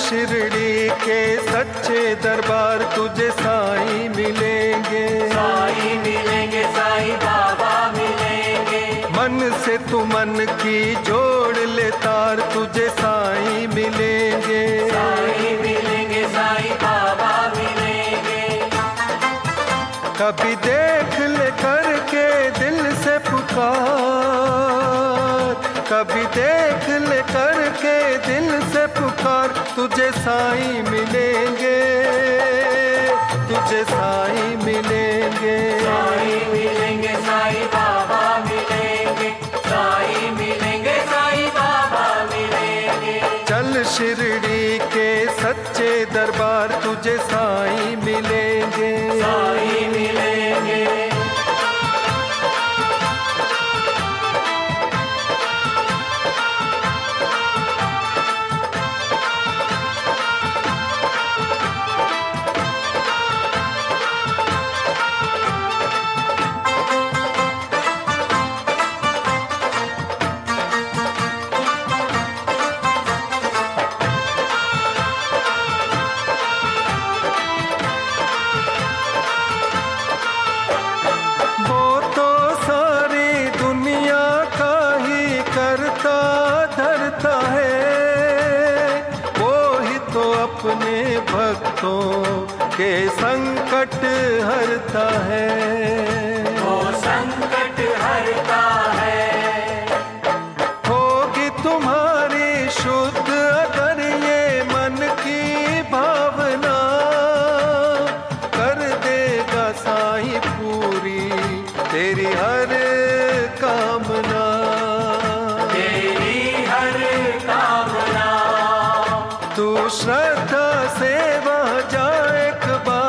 शिरडी के सच्चे दरबार तुझे साईं मिलेंगे, साईं मिलेंगे, साईं बाबा मिलेंगे। मन से तू मन की जोड़ ले तार तुझे साईं मिलेंगे, साईं मिलेंगे, साईं बाबा मिलेंगे। कभी देख ले करके दिल से पुकार, कभी देख ले करके दिल से पुकार तुझे साईं मिलेंगे, तुझे साईं मिलेंगे, साईं मिलेंगे, साईं बाबा मिलेंगे, साईं मिलेंगे, साईं बाबा मिलेंगे। चल शिरडी के सच्चे दरबार तुझे साईं मिलेंगे, साईं मिलेंगे। धरता है वो ही तो अपने भक्तों के संकट हरता है, वो संकट हरता है। होगी तुम्हारी शुद्ध अगर ये मन की भावना, कर देगा साईं पूरी तेरी हर कामना, तू श्रद्धा से वहाँ जा एक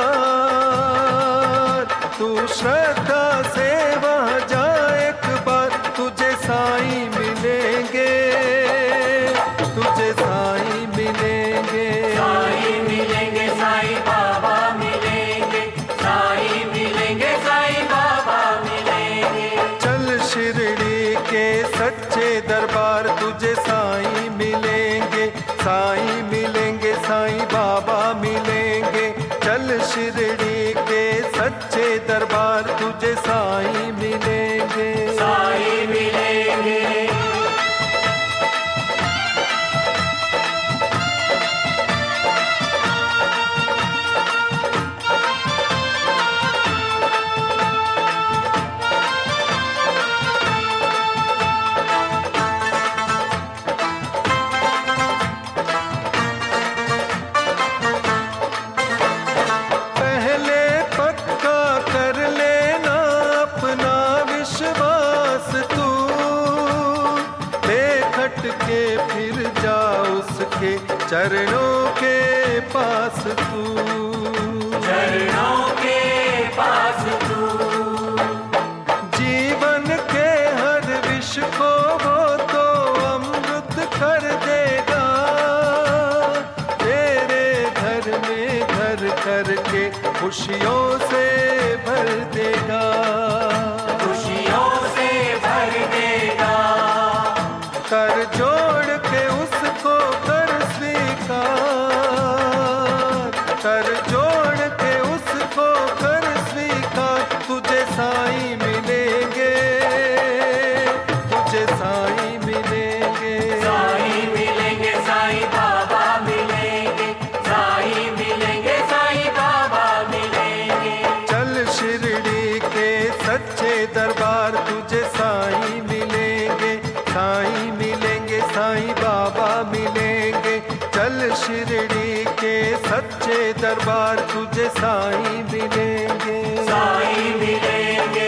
बार, तू श्रद्धा से वहाँ जा एक बार तुझे साईं मिलेंगे, तुझे साईं मिलेंगे, साईं मिलेंगे, साईं बाबा मिलेंगे, साईं मिलेंगे, साईं बाबा मिलेंगे। चल शिरडी के सच्चे दरबार तुझे साईं मिलेंगे, साईं मिलेंगे, साईं बाबा मिलेंगे। चल शिरडी के सच्चे दरबार तुझे साईं मिलेंगे, साईं मिलेंगे। के फिर जा उसके चरणों के पास तू, चरणों के पास तू। जीवन के हर विष को वो तो अमृत कर देगा, तेरे घर में घर करके खुशियों से भर देगा, खुशियों से भर देगा। कर जोड़ के उसको कर स्वीकार, कर जोड़ के उसको कर स्वीकार तुझे साईं मिलेंगे, तुझे साईं मिलेंगे, साईं मिलेंगे, साईं बाबा मिलेंगे, साईं मिलेंगे, साईं बाबा मिलेंगे। चल शिरडी के सच्चे दरबार तुझे साईं मिलेंगे, साईं मिलेंगे, साईं बाबा मिलेंगे। चल शिरडी के सच्चे दरबार तुझे साईं मिलेंगे, साईं मिलेंगे।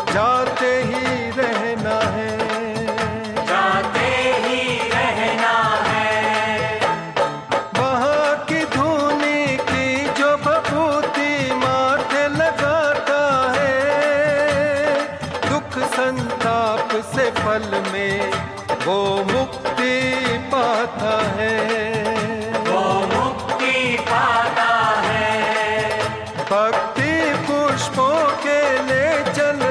जाते ही रहना है, जाते ही रहना है। वहाँ की धूनी की जो भभूति माथे लगाता है, दुख संताप से पल में वो मुक्ति पाता है, वो मुक्ति पाता है। भक्ति पुष्पों के ले चल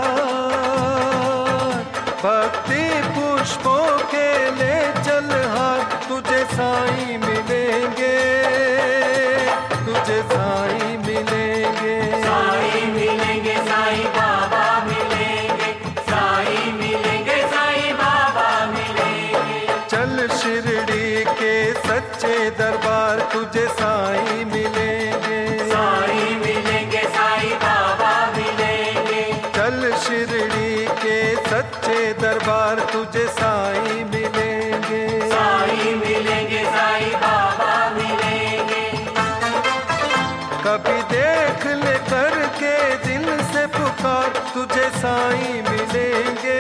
हाथ, भक्ति पुष्पों के ले चल हाथ, तुझे साईं मिलेंगे, तुझे साईं मिलेंगे, साईं मिलेंगे, साईं बाबा मिलेंगे, साईं मिलेंगे, साईं बाबा मिलेंगे। चल शिरडी के सच्चे दरबार, तुझे साईं मिलेंगे, साईं मिलेंगे, साईं बाबा मिलेंगे। चल शिरडी के सच्चे दरबार, तुझे साईं मिलेंगे, साईं मिलेंगे, साईं बाबा मिलेंगे। कभी देख ले करके दिल से पुकार, तुझे साईं मिलेंगे,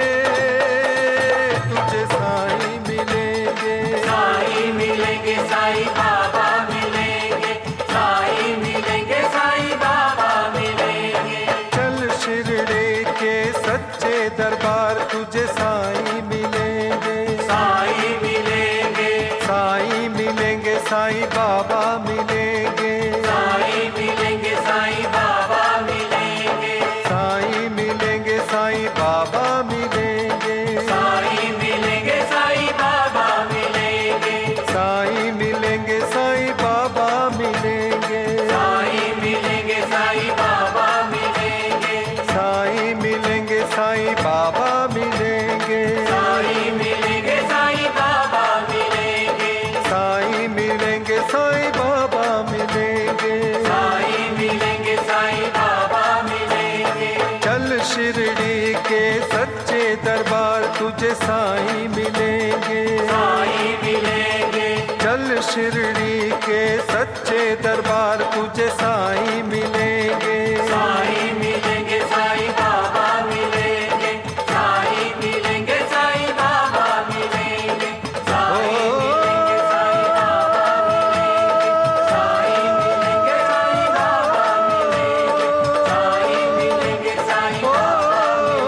तुझे साईं मिलेंगे, साईं मिलेंगे, साईं बाबा मिलेंगे, साईं मिलेंगे, साईं बाबा मिलेंगे। चल शिरडी के सच्चे दरबार, तुझे साईं मिलेंगे, साईं मिलेंगे, साईं मिलेंगे, साईं बाबा मिलेंगे, साईं मिलेंगे, साईं बाबा मिलेंगे। साईं मिलेंगे, साईं बाबा मिलेंगे, साईं मिलेंगे, साईं बाबा मिलेंगे। साईं मिलेंगे, साईं बाबा मिलेंगे, साईं मिलेंगे, साईं बाबा मिलेंगे। साईं मिलेंगे, साईं बाबा मिलेंगे, साईं मिलेंगे, साईं बाबा मिलेंगे। साईं मिलेंगे, साईं बाबा मिलेंगे, साईं मिलेंगे, साईं बाबा मिलेंगे। चल शिरडी के सच्चे दरबार, तुझे साईं मिलेंगे, साईं मिलेंगे, चल शिरडी के सच्चे दरबार, तुझे साईं मिलेंगे, साईं मिलेंगे, साईं बाबा मिलेंगे। साईं मिलेंगे, साईं बाबा मिलेंगे। साईं मिलेंगे, साईं बाबा मिलेंगे। साईं मिलेंगे, साईं बाबा मिलेंगे। साईं मिलेंगे, साईं बाबा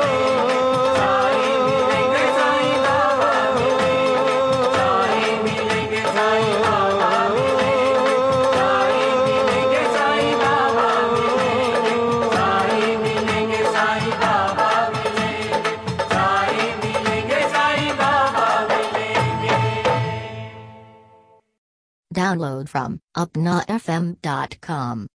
मिलेंगे। साईं मिलेंगे, साईं बाबा मिलेंगे। साईं मिलेंगे, साईं बाबा मिलेंगे। साईं मिलेंगे, साईं बाबा मिलेंगे। साईं मिलेंगे, साईं बाबा मिलेंगे। साईं मिलेंगे, साईं बाबा मिलेंगे। Download from upnafm.com.